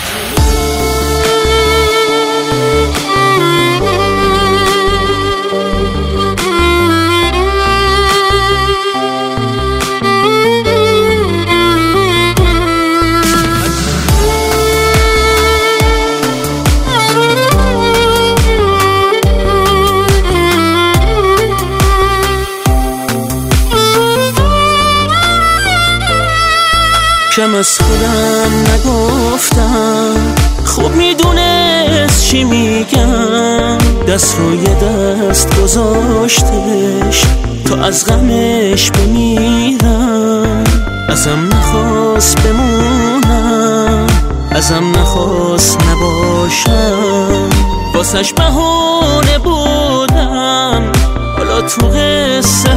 کم از خودم نگفتم، خوب میدونست چی میگم. دست روی دست گذاشتش تا از غمش بمیرم. ازم نخواست بمونم، ازم نخواست نباشم. واسش بهونه بودم، حالا تو قصه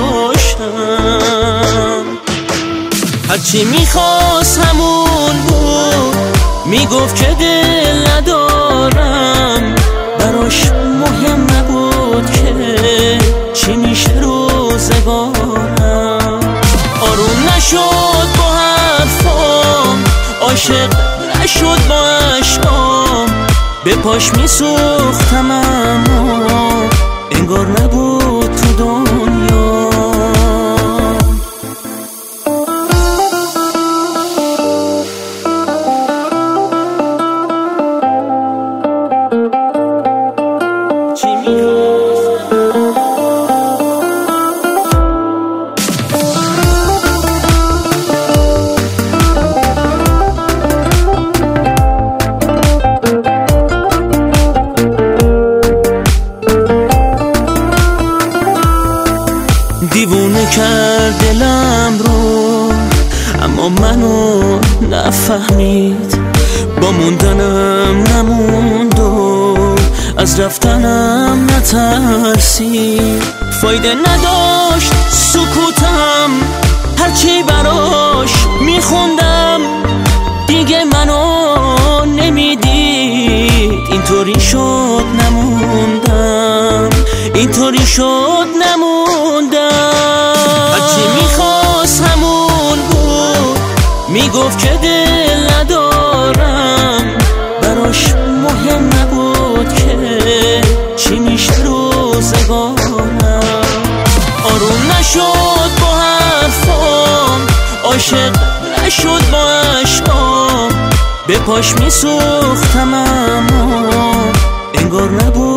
هاشم. هرچی میخواست همون بود، میگفت که دل ندارم. براش مهم نبود که چی میشه روزگارم. آروم نشد با حرفام، عاشق نشد با عشقام. به پاش میسوختم اما انگار نبود تو دنیا. دیوونه کرد دلم رو، اما منو نفهمید. با موندنم نموند و از رفتنم نترسید. فایده نداشت سکوتم، هرچی براش میخوندم دیگه منو نمیدید. اینطوری شد نموندم، اینطوری شد نموندم. هرچی میخواست همون بود، میگفت که دل ندارم. براش مهم نبود که چی میشه روزگارم. آروم نشد با حرفام، عاشق نشد با عشقام. به پاش میسوختم اما انگار نبود